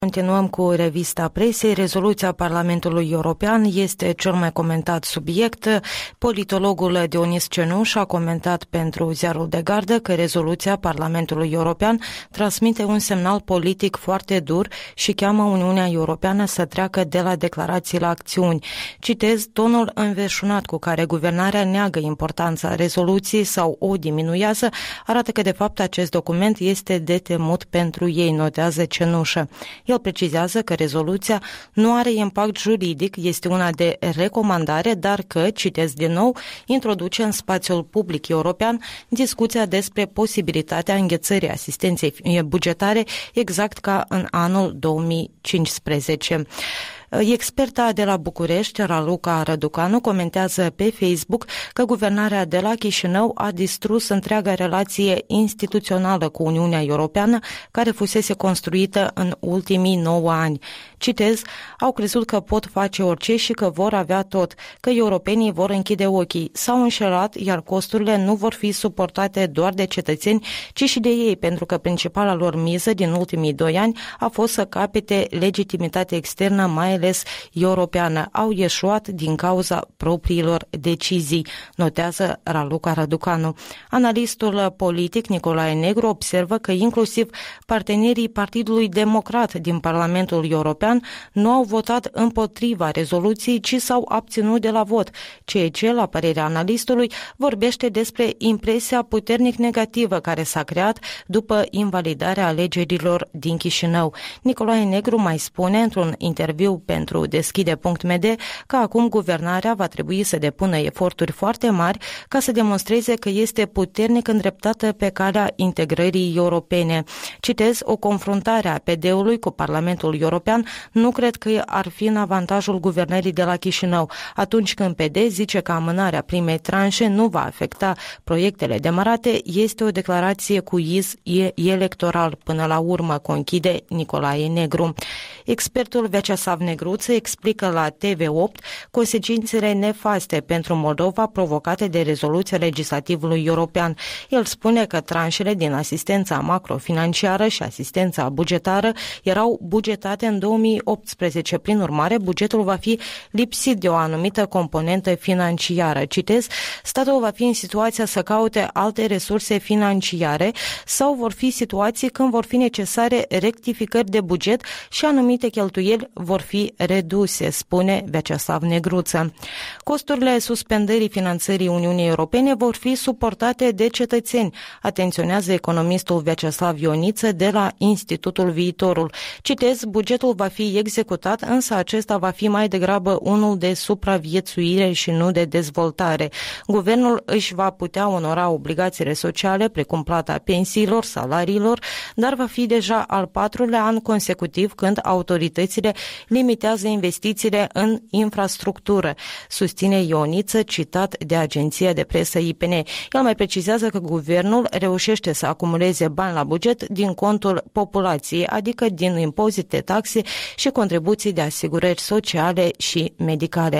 Continuăm cu revista presei. Rezoluția Parlamentului European este cel mai comentat subiect. Politologul Dionis Cenuș a comentat pentru Ziarul de Gardă că rezoluția Parlamentului European transmite un semnal politic foarte dur și cheamă Uniunea Europeană să treacă de la declarații la acțiuni. Citez, tonul înverșunat cu care guvernarea neagă importanța rezoluției sau o diminuează arată că de fapt acest document este de temut pentru ei, notează Cenușă. El precizează că rezoluția nu are impact juridic, este una de recomandare, dar că, citesc din nou, introduce în spațiul public european discuția despre posibilitatea înghețării asistenței bugetare exact ca în anul 2015. Experta de la București, Raluca Răducanu, comentează pe Facebook că guvernarea de la Chișinău a distrus întreaga relație instituțională cu Uniunea Europeană care fusese construită în ultimii 9 ani. Citez, au crezut că pot face orice și că vor avea tot, că europenii vor închide ochii. S-au înșelat, iar costurile nu vor fi suportate doar de cetățeni, ci și de ei, pentru că principala lor miză din ultimii 2 ani a fost să capete legitimitate externă, mai ales europeană. Au ieșuat din cauza propriilor decizii, notează Raluca Răducanu. Analistul politic Nicolae Negru observă că inclusiv partenerii Partidului Democrat din Parlamentul European nu au votat împotriva rezoluției, ci s-au abținut de la vot, ceea ce, la părerea analistului, vorbește despre impresia puternic negativă care s-a creat după invalidarea alegerilor din Chișinău. Nicolae Negru mai spune într-un interviu pentru Deschide.md că acum guvernarea va trebui să depună eforturi foarte mari ca să demonstreze că este puternic îndreptată pe calea integrării europene. Citez, o confruntare a PD-ului cu Parlamentul European nu cred că ar fi în avantajul guvernării de la Chișinău, atunci când PD zice că amânarea primei tranșe nu va afecta proiectele demarate, este o declarație cu iz electoral până la urmă, conchide Nicolae Negru. Expertul Vyacheslav Negruță explică la TV8 consecințele nefaste pentru Moldova provocate de rezoluția legislativului european. El spune că tranșele din asistența macrofinanciară și asistența bugetară erau bugetate în 2018. Prin urmare, bugetul va fi lipsit de o anumită componentă financiară. Citez, statul va fi în situația să caute alte resurse financiare sau vor fi situații când vor fi necesare rectificări de buget și anumite cheltuieli vor fi reduse, spune Vyacheslav Negruță. Costurile suspendării finanțării Uniunii Europene vor fi suportate de cetățeni, atenționează economistul Vyacheslav Ioniță de la Institutul Viitorul. Citez, bugetul va fi executat, însă acesta va fi mai degrabă unul de supraviețuire și nu de dezvoltare. Guvernul își va putea onora obligațiile sociale, precum plata pensiilor, salariilor, dar va fi deja al 4-lea an consecutiv când autoritățile limitează investițiile în infrastructură, susține Ioniță, citat de agenția de presă IPN. El mai precizează că guvernul reușește să acumuleze bani la buget din contul populației, adică din impozite, taxe și contribuții de asigurări sociale și medicale.